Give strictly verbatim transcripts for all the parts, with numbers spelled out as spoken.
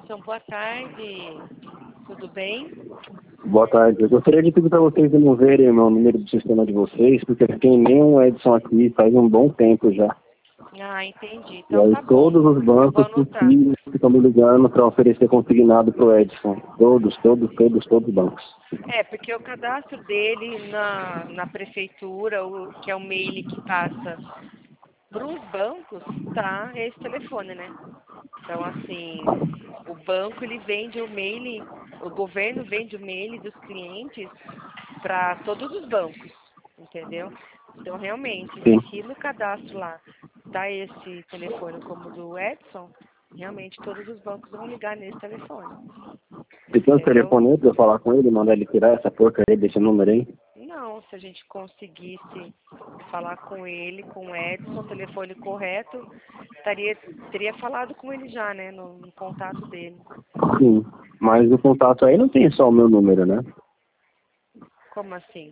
Edson, boa tarde. Tudo bem? Boa tarde. Eu gostaria de pedir para vocês removerem o meu número do sistema de vocês, porque eu fiquei nenhum Edson aqui faz um bom tempo já. Ah, entendi. E Então aí tá todos bom. os Eu vou bancos anotar. possíveis ficam me ligando para oferecer consignado para o Edson. Todos, todos, todos, todos os bancos. É, porque o cadastro dele na, na prefeitura, o, que é o mail que passa para os bancos, tá esse telefone, né? Então, assim, o banco, ele vende o mail, o governo vende o mail dos clientes para todos os bancos, entendeu? Então, realmente, Sim. se no cadastro lá tá esse telefone como o do Edson, realmente todos os bancos vão ligar nesse telefone, Você tem um entendeu? telefone aí para eu falar com ele, mandar ele tirar essa porcaria desse número aí? Não, se a gente conseguisse falar com ele, com o Edson, o telefone correto, estaria, teria falado com ele já, né, no, no contato dele. Sim. Mas o contato aí não tem só o meu número, né? Como assim?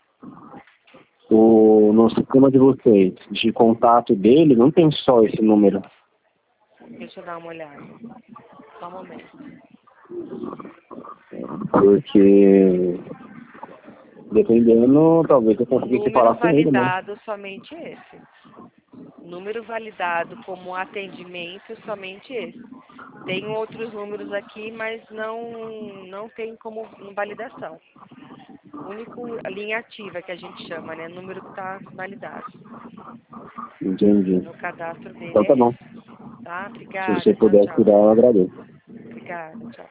O, no sistema de vocês, de contato dele, não tem só esse número. Deixa eu dar uma olhada. Só um momento. Porque, dependendo, talvez eu conseguisse Número falar com ele, né? validado, somente esse. Número validado como atendimento, somente esse. Tem outros números aqui, mas não, não tem como validação. O único linha ativa que a gente chama, né? Número que está validado. Entendi. No cadastro dele Então tá é bom. esse. Tá? Se você Obrigada. Tchau, puder tchau. tirar, eu agradeço. Obrigada. Tchau.